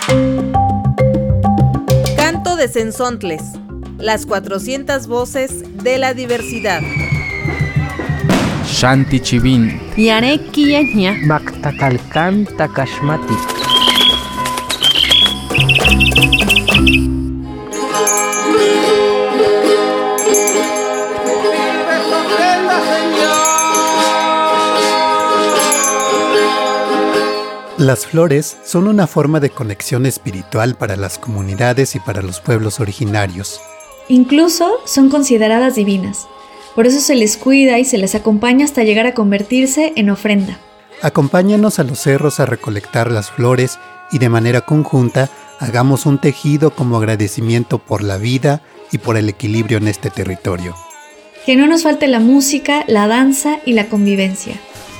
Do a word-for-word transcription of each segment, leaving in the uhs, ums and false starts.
Canto de Cenzontles, las cuatrocientas voces de la diversidad. Shanti Chivin, Yareki Yaña, Mactacalcán Tacashmati. Las flores son una forma de conexión espiritual para las comunidades y para los pueblos originarios. Incluso son consideradas divinas. Por eso se les cuida y se les acompaña hasta llegar a convertirse en ofrenda. Acompáñanos a los cerros a recolectar las flores y de manera conjunta hagamos un tejido como agradecimiento por la vida y por el equilibrio en este territorio. Que no nos falte la música, la danza y la convivencia.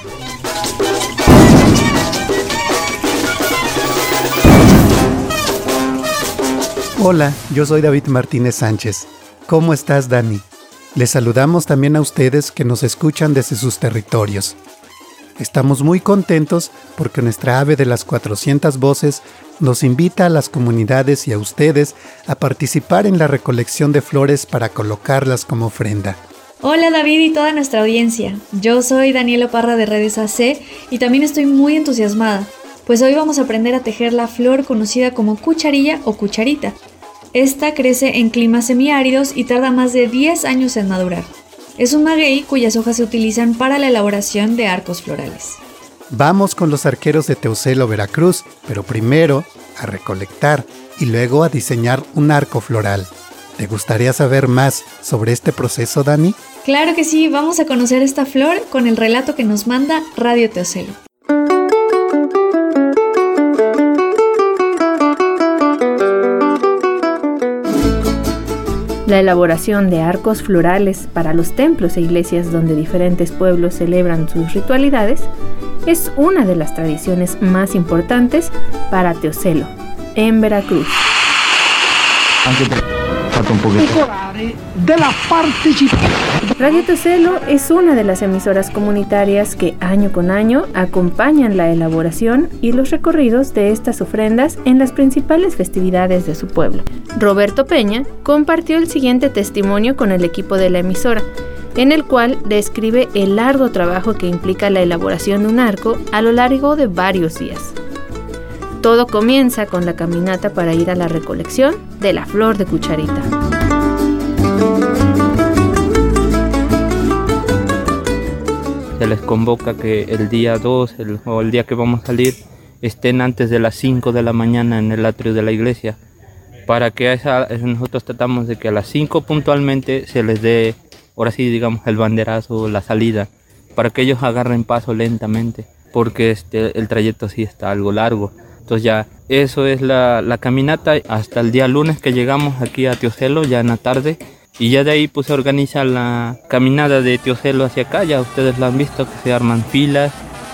Hola, yo soy David Martínez Sánchez. ¿Cómo estás, Dani? Les saludamos también a ustedes que nos escuchan desde sus territorios. Estamos muy contentos porque nuestra ave de las cuatrocientas voces nos invita a las comunidades y a ustedes a participar en la recolección de flores para colocarlas como ofrenda. Hola David y toda nuestra audiencia. Yo soy Daniela Parra de Redes A C y también estoy muy entusiasmada, pues hoy vamos a aprender a tejer la flor conocida como cucharilla o cucharita. Esta crece en climas semiáridos y tarda más de diez años en madurar. Es un maguey cuyas hojas se utilizan para la elaboración de arcos florales. Vamos con los arqueros de Teocelo, Veracruz, pero primero a recolectar y luego a diseñar un arco floral. ¿Te gustaría saber más sobre este proceso, Dani? Claro que sí, vamos a conocer esta flor con el relato que nos manda Radio Teocelo. La elaboración de arcos florales para los templos e iglesias donde diferentes pueblos celebran sus ritualidades es una de las tradiciones más importantes para Teocelo, en Veracruz. Radio Teocelo es una de las emisoras comunitarias que año con año acompañan la elaboración y los recorridos de estas ofrendas en las principales festividades de su pueblo. Roberto Peña compartió el siguiente testimonio con el equipo de la emisora, en el cual describe el arduo trabajo que implica la elaboración de un arco a lo largo de varios días. Todo comienza con la caminata para ir a la recolección de la flor de cucharita. Se les convoca que el día dos el, o el día que vamos a salir estén antes de las cinco de la mañana en el atrio de la iglesia, para que a esa, nosotros tratamos de que a las cinco puntualmente se les dé, ahora sí digamos, el banderazo, la salida, para que ellos agarren paso lentamente, porque este, el trayecto sí está algo largo. Entonces ya eso es la, la caminata hasta el día lunes que llegamos aquí a Teocelo, ya en la tarde. Y ya de ahí pues se organiza la caminada de Teocelo hacia acá, ya ustedes lo han visto que se arman filas.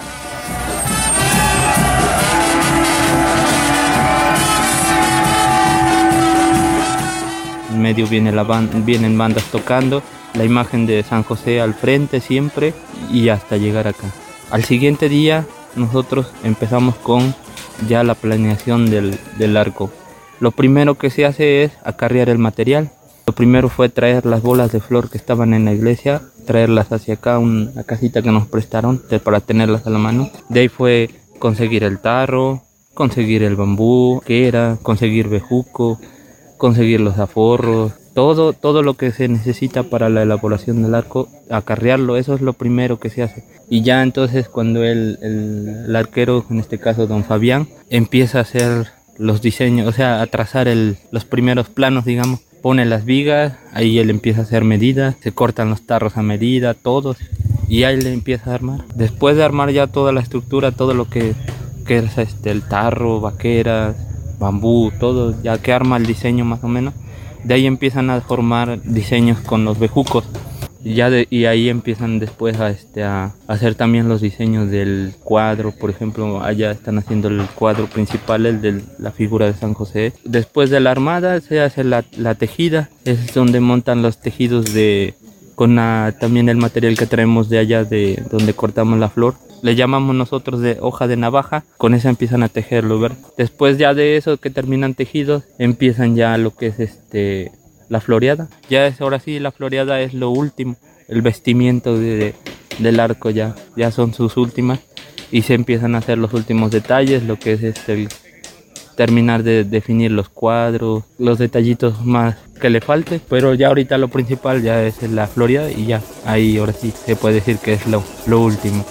En medio viene la banda, vienen bandas tocando, la imagen de San José al frente siempre y hasta llegar acá. Al siguiente día nosotros empezamos con ya la planeación del, del arco. Lo primero que se hace es acarrear el material. Lo primero fue traer las bolas de flor que estaban en la iglesia, traerlas hacia acá, una casita que nos prestaron para tenerlas a la mano. De ahí fue conseguir el tarro, conseguir el bambú, que era, conseguir bejuco, conseguir los aforros, todo, todo lo que se necesita para la elaboración del arco, acarrearlo, eso es lo primero que se hace. Y ya entonces cuando el, el, el arquero, en este caso don Fabián, empieza a hacer los diseños, o sea, a trazar el, los primeros planos, digamos, pone las vigas, ahí él empieza a hacer medidas, se cortan los tarros a medida, todos, y ahí le empieza a armar. Después de armar ya toda la estructura, todo lo que, que es este, el tarro, vaqueras, bambú, todo, ya que arma el diseño más o menos, de ahí empiezan a formar diseños con los bejucos. Y, ya de, y ahí empiezan después a, este, a hacer también los diseños del cuadro. Por ejemplo, allá están haciendo el cuadro principal, el de la figura de San José. Después de la armada se hace la, la tejida, es donde montan los tejidos de, con la, también el material que traemos de allá, de donde cortamos la flor. le llamamos nosotros de hoja de navaja, con esa empiezan a tejerlo, ¿verdad? Después ya de eso que terminan tejidos, empiezan ya lo que es este la floreada. Ya es ahora sí, la floreada es lo último, el vestimiento de, de, del arco ya, ya son sus últimas y se empiezan a hacer los últimos detalles, lo que es este el terminar de definir los cuadros, los detallitos más que le falte, pero ya ahorita lo principal ya es la floreada y ya, ahí ahora sí se puede decir que es lo, lo último.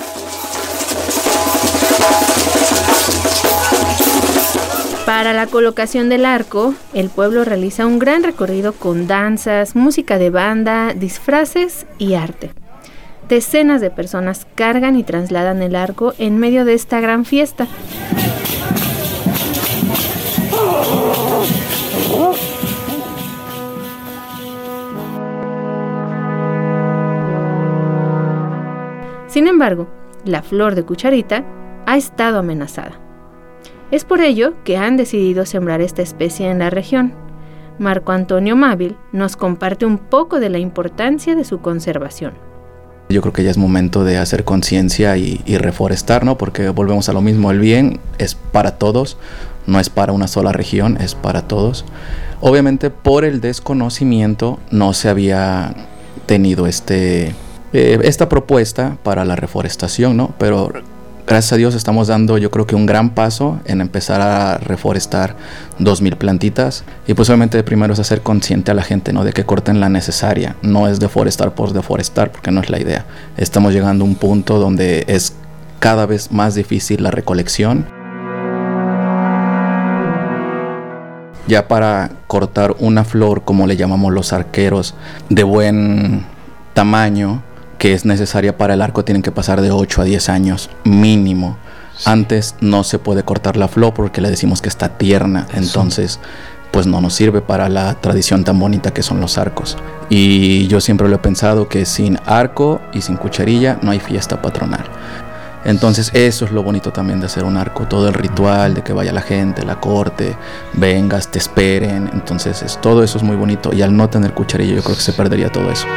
Para la colocación del arco, el pueblo realiza un gran recorrido con danzas, música de banda, disfraces y arte. Decenas de personas cargan y trasladan el arco en medio de esta gran fiesta. Sin embargo, la flor de cucharita ha estado amenazada. Es por ello que han decidido sembrar esta especie en la región. Marco Antonio Mávil nos comparte un poco de la importancia de su conservación. Yo creo que ya es momento de hacer conciencia y, y reforestar, ¿no? Porque volvemos a lo mismo, el bien es para todos, no es para una sola región, es para todos. Obviamente por el desconocimiento no se había tenido este, eh, esta propuesta para la reforestación, ¿no? Pero gracias a Dios estamos dando, yo creo que un gran paso en empezar a reforestar dos mil plantitas. Y pues obviamente primero es hacer consciente a la gente, ¿no? De que corten la necesaria. No es deforestar por deforestar, porque no es la idea. Estamos llegando a un punto donde es cada vez más difícil la recolección. Ya para cortar una flor, como le llamamos los arqueros, de buen tamaño, que es necesaria para el arco, tienen que pasar de ocho a diez años mínimo. Sí. Antes no se puede cortar la flor porque le decimos que está tierna, entonces pues no nos sirve para la tradición tan bonita que son los arcos. Y yo siempre lo he pensado que sin arco y sin cucharilla no hay fiesta patronal. Entonces eso es lo bonito también de hacer un arco, todo el ritual de que vaya la gente, la corte, vengas, te esperen, entonces es, todo eso es muy bonito, y al no tener cucharilla yo creo que se perdería todo eso.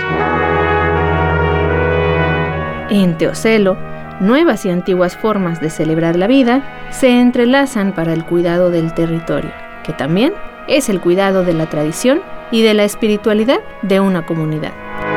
En Teocelo, nuevas y antiguas formas de celebrar la vida se entrelazan para el cuidado del territorio, que también es el cuidado de la tradición y de la espiritualidad de una comunidad.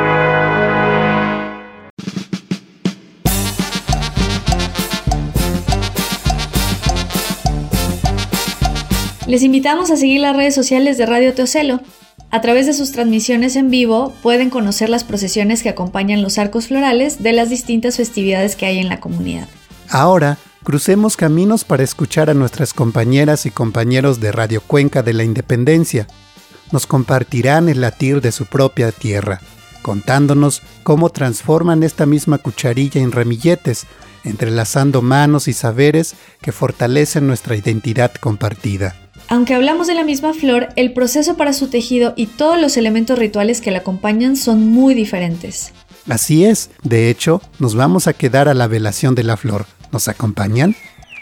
Les invitamos a seguir las redes sociales de Radio Teocelo. A través de sus transmisiones en vivo pueden conocer las procesiones que acompañan los arcos florales de las distintas festividades que hay en la comunidad. Ahora, crucemos caminos para escuchar a nuestras compañeras y compañeros de Radio Cuenca de la Independencia. Nos compartirán el latir de su propia tierra, contándonos cómo transforman esta misma cucharilla en ramilletes, entrelazando manos y saberes que fortalecen nuestra identidad compartida. Aunque hablamos de la misma flor, el proceso para su tejido y todos los elementos rituales que la acompañan son muy diferentes. Así es, de hecho, nos vamos a quedar a la velación de la flor. ¿Nos acompañan?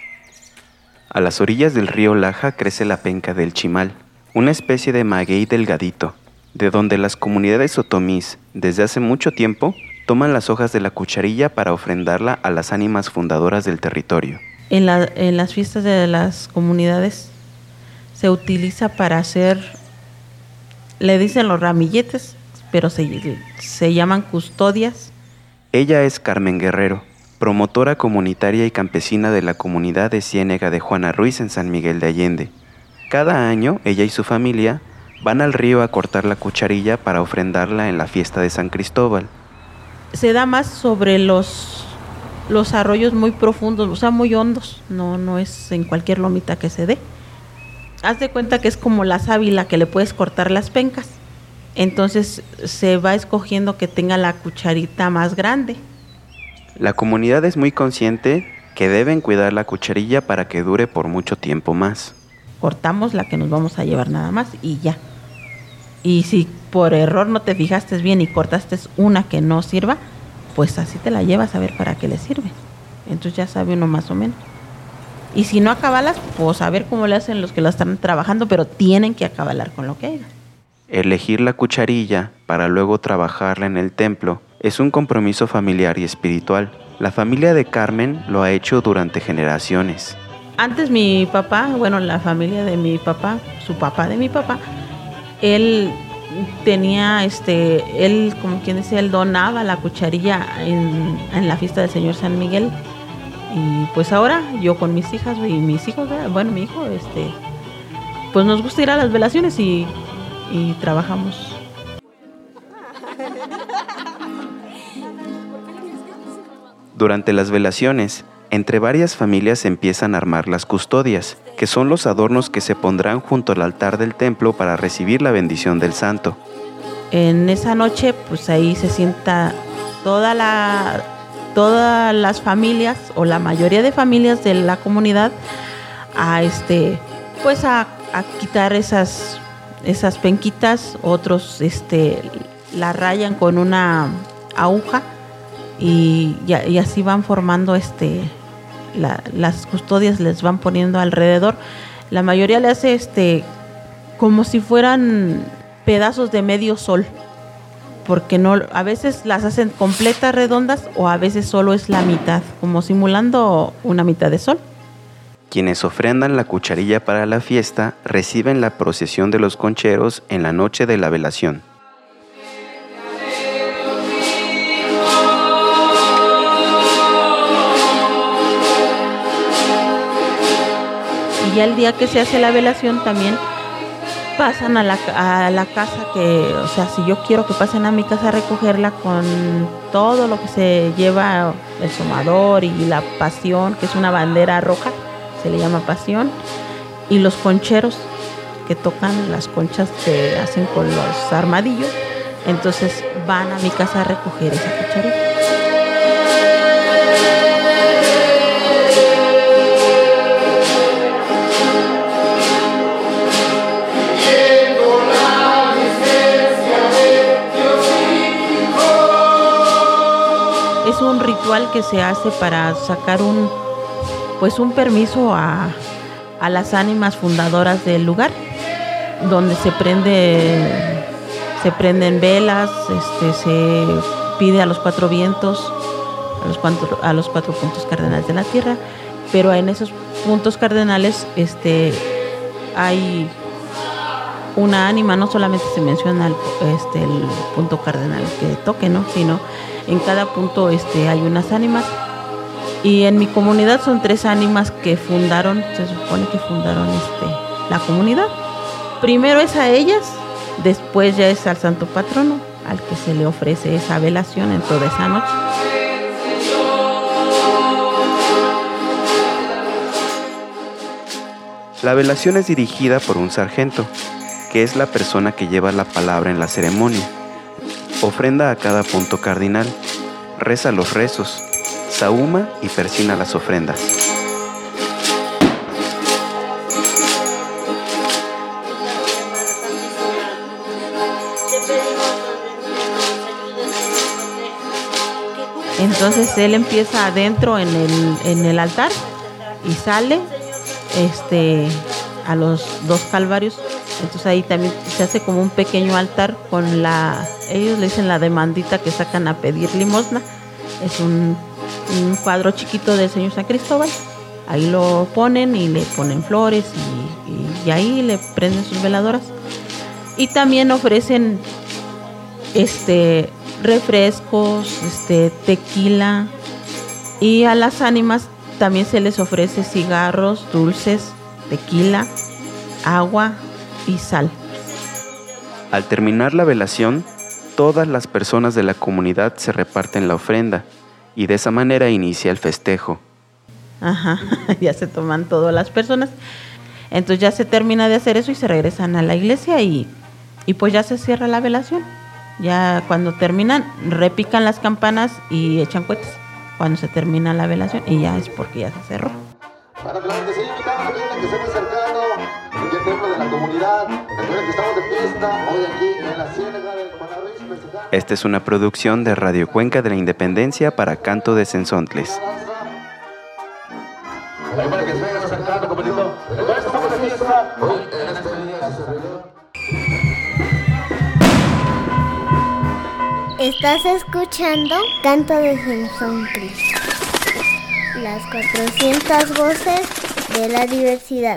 A las orillas del río Laja crece la penca del chimal, una especie de maguey delgadito, de donde las comunidades otomís, desde hace mucho tiempo, toman las hojas de la cucharilla para ofrendarla a las ánimas fundadoras del territorio. En, la, en las fiestas de las comunidades se utiliza para hacer, le dicen los ramilletes, pero se, se llaman custodias. Ella es Carmen Guerrero, promotora comunitaria y campesina de la comunidad de Ciénega de Juana Ruiz en San Miguel de Allende. Cada año, ella y su familia van al río a cortar la cucharilla para ofrendarla en la fiesta de San Cristóbal. Se da más sobre los, los arroyos muy profundos, o sea, muy hondos, no, no es en cualquier lomita que se dé. Haz de cuenta que es como la sábila que le puedes cortar las pencas. Entonces se va escogiendo que tenga la cucharita más grande. La comunidad es muy consciente que deben cuidar la cucharilla para que dure por mucho tiempo más. Cortamos la que nos vamos a llevar nada más y ya. Y si por error no te fijaste bien y cortaste una que no sirva, pues así te la llevas a ver para qué le sirve. Entonces ya sabe uno más o menos. Y si no acabalas, pues a ver cómo le hacen los que la están trabajando, pero tienen que acabalar con lo que haya. Elegir la cucharilla para luego trabajarla en el templo es un compromiso familiar y espiritual. La familia de Carmen lo ha hecho durante generaciones. Antes mi papá, bueno, la familia de mi papá, su papá de mi papá, él tenía, este, él, como quien dice, él donaba la cucharilla en, en la fiesta del Señor San Miguel. Y pues ahora yo con mis hijas y mis hijos, bueno, mi hijo, este, pues nos gusta ir a las velaciones y, y trabajamos. Durante las velaciones, entre varias familias empiezan a armar las custodias, que son los adornos que se pondrán junto al altar del templo para recibir la bendición del santo. En esa noche, pues ahí se sienta toda la, todas las familias o la mayoría de familias de la comunidad a este, pues a, a quitar esas, esas penquitas. Otros, este, la rayan con una aguja y, y, y así van formando este. La, las custodias les van poniendo alrededor. La mayoría le hace este como si fueran pedazos de medio sol, porque no, a veces las hacen completas redondas o a veces solo es la mitad, como simulando una mitad de sol. Quienes ofrendan la cucharilla para la fiesta reciben la procesión de los concheros en la noche de la velación. Y ya el día que se hace la velación también pasan a la, a la casa que, o sea, si yo quiero que pasen a mi casa a recogerla con todo lo que se lleva, el somador y la pasión, que es una bandera roja, se le llama pasión, y los concheros que tocan las conchas que hacen con los armadillos, entonces van a mi casa a recoger esa cucharilla. Es un ritual que se hace para sacar un, pues un permiso a, a las ánimas fundadoras del lugar, donde se prende, se prenden velas, este, se pide a los cuatro vientos, a los cuatro, a los cuatro puntos cardenales de la tierra, pero en esos puntos cardenales, este, hay una ánima, no solamente se menciona el, este, el punto cardenal que toque, ¿no? Sino en cada punto este, hay unas ánimas. Y en mi comunidad son tres ánimas que fundaron, se supone que fundaron este, la comunidad. Primero es a ellas, después ya es al santo patrono, al que se le ofrece esa velación en toda esa noche. La velación es dirigida por un sargento, que es la persona que lleva la palabra en la ceremonia. Ofrenda a cada punto cardinal, reza los rezos, sahuma y persina las ofrendas. Entonces él empieza adentro en el, en el altar y sale este, a los dos calvarios. Entonces ahí también se hace como un pequeño altar con la, ellos le dicen la demandita que sacan a pedir limosna. Es un, un cuadro chiquito del Señor San Cristóbal. Ahí lo ponen y le ponen flores y, y, y ahí le prenden sus veladoras. Y también ofrecen este refrescos, este tequila, y a las ánimas también se les ofrece cigarros, dulces, tequila, agua y sal. Al terminar la velación, todas las personas de la comunidad se reparten la ofrenda y de esa manera inicia el festejo. Ajá, ya se toman todas las personas. Entonces ya se termina de hacer eso y se regresan a la iglesia y, y pues ya se cierra la velación. Ya cuando terminan, repican las campanas y echan cohetes cuando se termina la velación y ya es porque ya se cerró. Para que la que se invitamos, que se ve cercano, aquí el templo de la comunidad, recuerden que estamos de fiesta hoy aquí en la ciénaga del Juan. Esta es una producción de Radio Cuenca de la Independencia para Canto de Cenzontles. Para que se vayan acercando, compañero. Entonces estamos de fiesta hoy en este día. Esta Estás escuchando Canto de Sensontles, las cuatrocientas voces de la diversidad.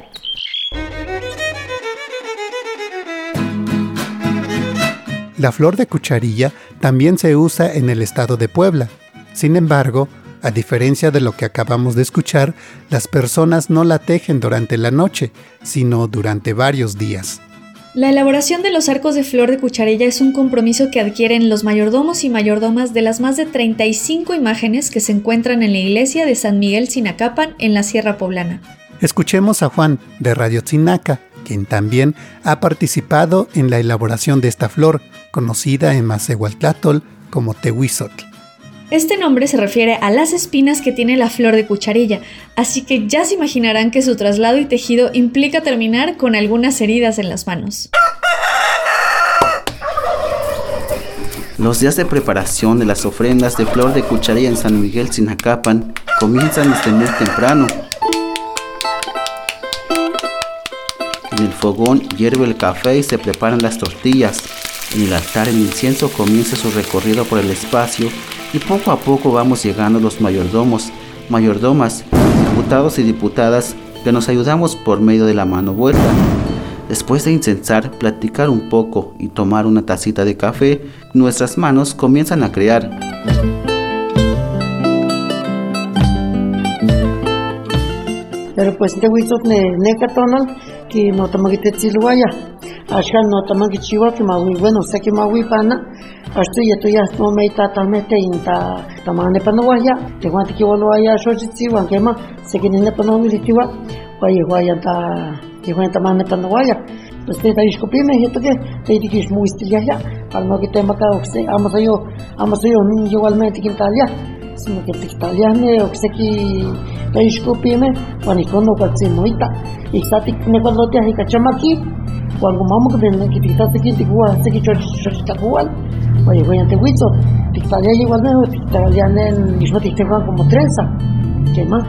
La flor de cucharilla también se usa en el estado de Puebla. Sin embargo, a diferencia de lo que acabamos de escuchar, las personas no la tejen durante la noche, sino durante varios días. La elaboración de los arcos de flor de cucharilla es un compromiso que adquieren los mayordomos y mayordomas de las más de treinta y cinco imágenes que se encuentran en la iglesia de San Miguel Sinacapan en la Sierra Poblana. Escuchemos a Juan de Radio Tzinaca, quien también ha participado en la elaboración de esta flor, conocida en Macehualtlátol como tehuizotl. Este nombre se refiere a las espinas que tiene la flor de cucharilla, así que ya se imaginarán que su traslado y tejido implica terminar con algunas heridas en las manos. Los días de preparación de las ofrendas de flor de cucharilla en San Miguel Sinacapan comienzan desde muy temprano. En el fogón hierve el café y se preparan las tortillas. En el altar el incienso comienza su recorrido por el espacio y poco a poco vamos llegando los mayordomos, mayordomas, diputados y diputadas que nos ayudamos por medio de la mano vuelta. Después de incensar, platicar un poco y tomar una tacita de café, nuestras manos comienzan a crear. Pero pues te huizot ne necatonal que no tamagite tsiluaya. Ashkan no tamagi chiwa que maui bueno sé que maui pana. Ashtu yetu ya no meita tamete inta tamane panawaya. Te cuanto que waloaya shochitsiwa que ma sé que ne panawilitiwa. Oye, vaya ta que cuenta tamane panawaya. Pues te dais copime yetu que te dikish muistilla ya. Al no que te maca oxe amo yo amo yo ni igualmente que Italia. Sino que te italiane oxe que dais copime cuando cono cualzimoita. Y sati ne cuando te hika chamaki. Cuando mamá que viene que está aquí te gua se que chorch chorch ta igual oye voy a te huizo te estaría igual no te estaría en el mismo te van como trenza qué más.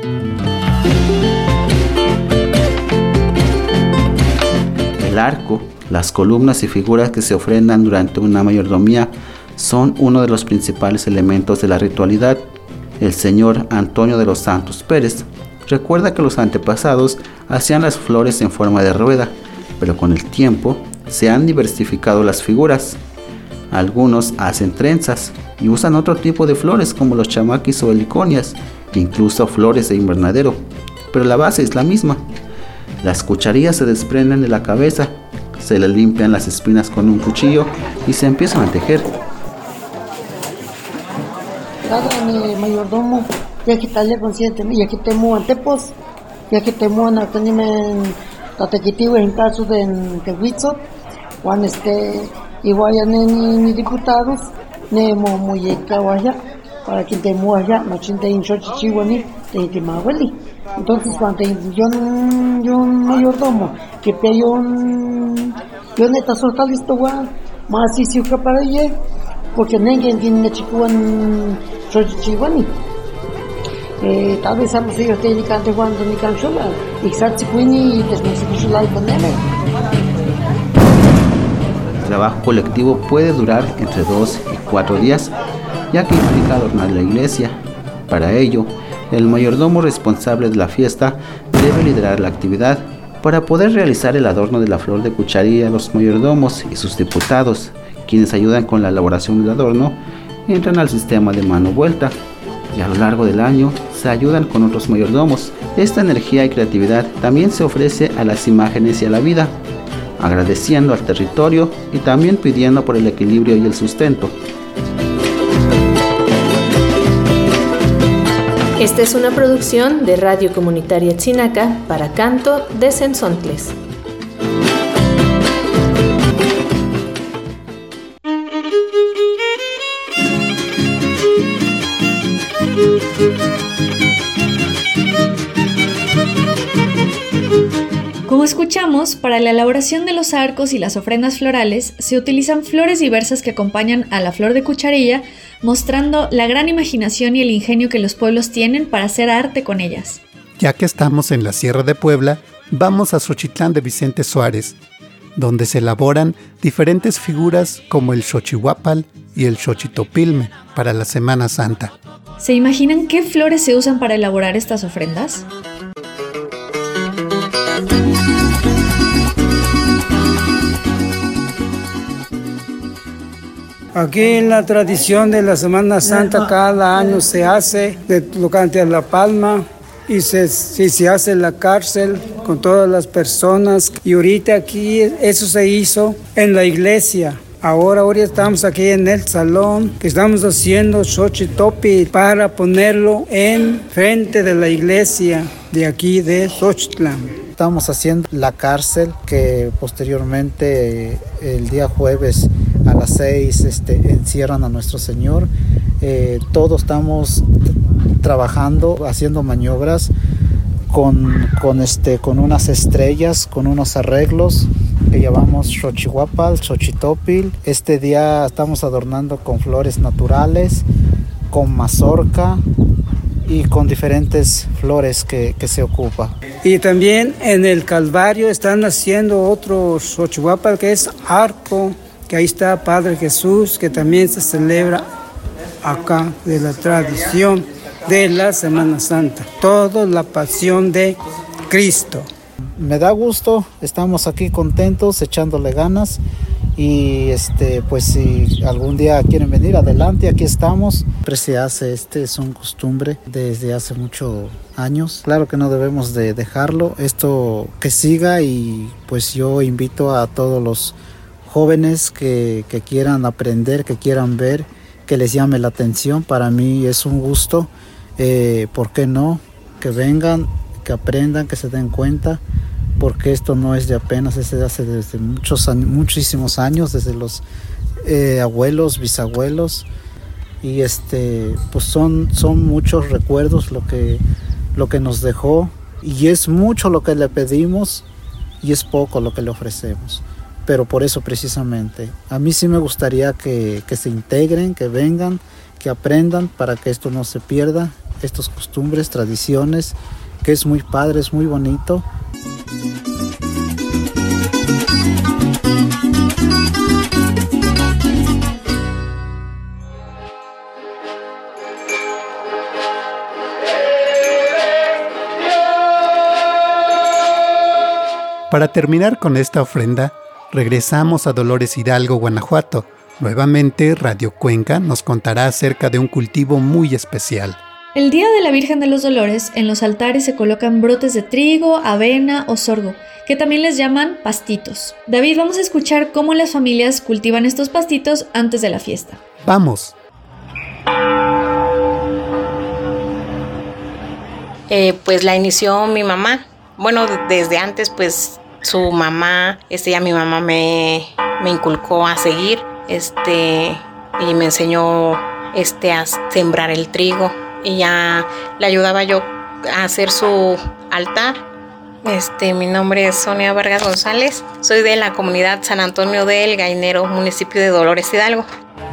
El arco, las columnas y figuras que se ofrendan durante una mayordomía son uno de los principales elementos de la ritualidad. El señor Antonio de los Santos Pérez recuerda que los antepasados hacían las flores en forma de rueda, pero con el tiempo se han diversificado las figuras. Algunos hacen trenzas y usan otro tipo de flores como los chamaquis o heliconias, incluso flores de invernadero, pero la base es la misma. Las cucharillas se desprenden de la cabeza, se le limpian las espinas con un cuchillo y se empiezan a tejer. Cada mi mayordomo ya que tal consciente ya que temo antepos ya que temo na tenimen tatequitivo en caso de Tehuizot, cuando este igual ni, ni diputados, ni mo muyeca vaya, para que te muaya, no chinte en chochichiwani, te te mahueli. Entonces cuando yo yo mayordomo, que pe yo yo neta solta listo gua, más si si que para allá, porque nengen tiene chicuan chochichiwani. Eh, tal vez ambos ellos tienen que cantar cuando ni canchola y exacto y después se la poneme. El trabajo colectivo puede durar entre dos y cuatro días, ya que implica adornar la iglesia. Para ello, el mayordomo responsable de la fiesta debe liderar la actividad. Para poder realizar el adorno de la flor de cucharilla, los mayordomos y sus diputados, quienes ayudan con la elaboración del adorno, entran al sistema de mano vuelta. Y a lo largo del año se ayudan con otros mayordomos. Esta energía y creatividad también se ofrece a las imágenes y a la vida, agradeciendo al territorio y también pidiendo por el equilibrio y el sustento. Esta es una producción de Radio Comunitaria Tzinaca para Canto de Sensontles. Como escuchamos, para la elaboración de los arcos y las ofrendas florales se utilizan flores diversas que acompañan a la flor de cucharilla, mostrando la gran imaginación y el ingenio que los pueblos tienen para hacer arte con ellas. Ya que estamos en la Sierra de Puebla, vamos a Xochitlán de Vicente Suárez. donde se elaboran diferentes figuras como el xochihuapal y el xochitopilme para la Semana Santa. ¿Se imaginan qué flores se usan para elaborar estas ofrendas? Aquí en la tradición de la Semana Santa cada año se hace de Tocante La Palma y se, sí, se hace en la cárcel con todas las personas. Y ahorita aquí eso se hizo en la iglesia. Ahora, ahora estamos aquí en el salón que estamos haciendo xochitopi para ponerlo en frente de la iglesia de aquí de Xochitlán. Estamos haciendo la cárcel que posteriormente el día jueves a las seis este, encierran a nuestro Señor. Eh, todos estamos trabajando, haciendo maniobras con, con, este, con unas estrellas, con unos arreglos que llamamos xochihuapal, xochitopil. Este día estamos adornando con flores naturales, con mazorca y con diferentes flores que, que se ocupa. Y también en el Calvario están haciendo otro xochihuapal que es arco, que ahí está Padre Jesús, que también se celebra acá de la tradición de la Semana Santa. Toda la pasión de Cristo. Me da gusto, estamos aquí contentos, echándole ganas y este, pues si algún día quieren venir, adelante, aquí estamos. Siempre se hace, este es una costumbre desde hace muchos años. Claro que no debemos de dejarlo, esto que siga y pues yo invito a todos los jóvenes que, que quieran aprender, que quieran ver, que les llame la atención. Para mí es un gusto, eh, ¿por qué no? Que vengan, que aprendan, que se den cuenta, porque esto no es de apenas, es de hace desde muchos años, muchísimos años, desde los eh, abuelos, bisabuelos, y este, pues son, son muchos recuerdos lo que, lo que nos dejó, y es mucho lo que le pedimos y es poco lo que le ofrecemos. Pero por eso precisamente, a mí sí me gustaría que, que se integren, que vengan, que aprendan para que esto no se pierda, estas costumbres, tradiciones, que es muy padre, es muy bonito. Para terminar con esta ofrenda, regresamos a Dolores Hidalgo, Guanajuato. Nuevamente, Radio Cuenca nos contará acerca de un cultivo muy especial. El día de la Virgen de los Dolores, en los altares se colocan brotes de trigo, avena o sorgo, que también les llaman pastitos. David, vamos a escuchar cómo las familias cultivan estos pastitos antes de la fiesta. ¡Vamos! Eh, pues la inició mi mamá. Bueno, desde antes, pues su mamá, este ya mi mamá me, me inculcó a seguir, este, y me enseñó este a sembrar el trigo. Y ya le ayudaba yo a hacer su altar. Este, mi nombre es Sonia Vargas González. Soy de la comunidad San Antonio del Gainero, municipio de Dolores Hidalgo.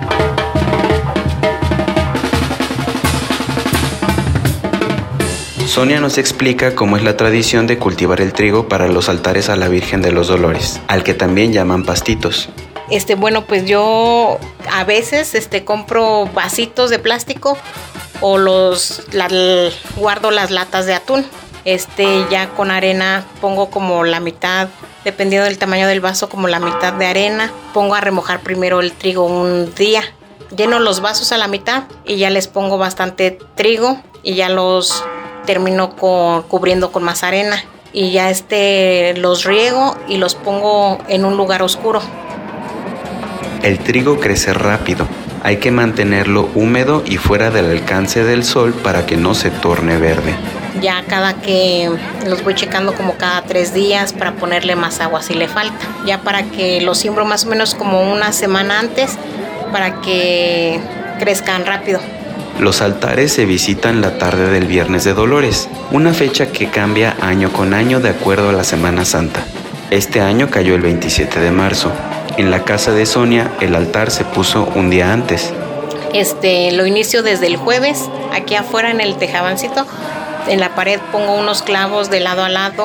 Sonia nos explica cómo es la tradición de cultivar el trigo para los altares a la Virgen de los Dolores, al que también llaman pastitos. Este, bueno, pues yo a veces este, compro vasitos de plástico o los la, guardo las latas de atún. Este, ya con arena pongo como la mitad, dependiendo del tamaño del vaso, como la mitad de arena. Pongo a remojar primero el trigo un día. Lleno los vasos a la mitad y ya les pongo bastante trigo y ya los termino con, cubriendo con más arena. Y ya este, los riego y los pongo en un lugar oscuro. El trigo crece rápido. Hay que mantenerlo húmedo y fuera del alcance del sol para que no se torne verde. Ya cada que los voy checando como cada tres días para ponerle más agua si le falta. Ya para que los siembro más o menos como una semana antes para que crezcan rápido. Los altares se visitan la tarde del Viernes de Dolores, una fecha que cambia año con año de acuerdo a la Semana Santa. Este año cayó el veintisiete de marzo. En la casa de Sonia, el altar se puso un día antes. Este, lo inicio desde el jueves, aquí afuera en el tejabancito. En la pared pongo unos clavos de lado a lado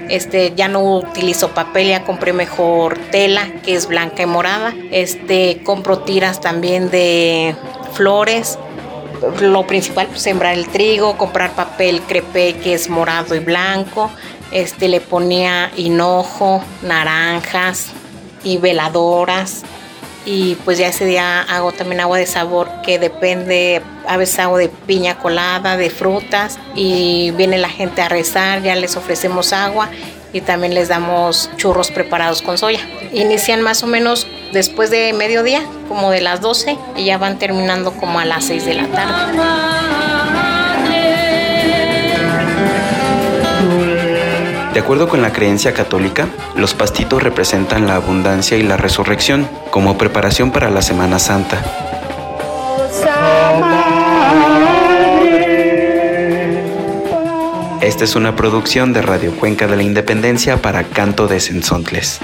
Este, ya no utilizo papel, ya compré mejor tela, que es blanca y morada. Este, compro tiras también de flores. Lo principal, pues, sembrar el trigo, comprar papel crepé, que es morado y blanco. Este, le ponía hinojo, naranjas y veladoras. Y pues ya ese día hago también agua de sabor, que depende, a veces hago de piña colada, de frutas, y viene la gente a rezar, ya les ofrecemos agua y también les damos churros preparados con soya. Inician más o menos después de mediodía, como de las doce, y ya van terminando como a las seis de la tarde. De acuerdo con la creencia católica, los pastitos representan la abundancia y la resurrección como preparación para la Semana Santa. Esta es una producción de Radio Cuenca de la Independencia para Canto de Cenzontles.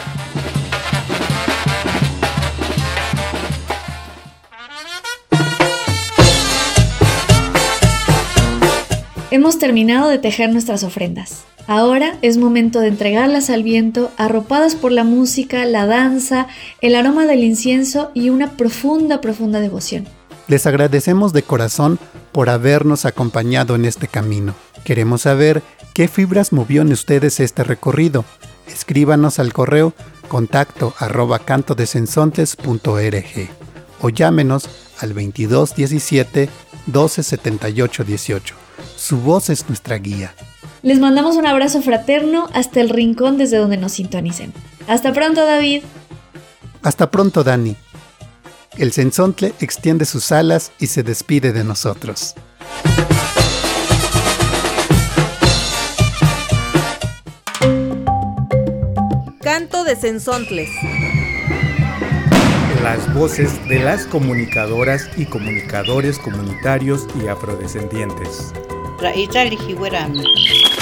Hemos terminado de tejer nuestras ofrendas. Ahora es momento de entregarlas al viento, arropadas por la música, la danza, el aroma del incienso y una profunda, profunda devoción. Les agradecemos de corazón por habernos acompañado en este camino. Queremos saber qué fibras movió en ustedes este recorrido. Escríbanos al correo contacto arroba cantodecenzontes.org o llámenos al veintidós diecisiete doce setenta y ocho dieciocho. Su voz es nuestra guía. Les mandamos un abrazo fraterno hasta el rincón desde donde nos sintonicen. Hasta pronto, David. Hasta pronto, Dani. El cenzontle extiende sus alas y se despide de nosotros. Canto de Cenzontles. Las voces de las comunicadoras y comunicadores comunitarios y afrodescendientes. Ra'ita lijiwerami.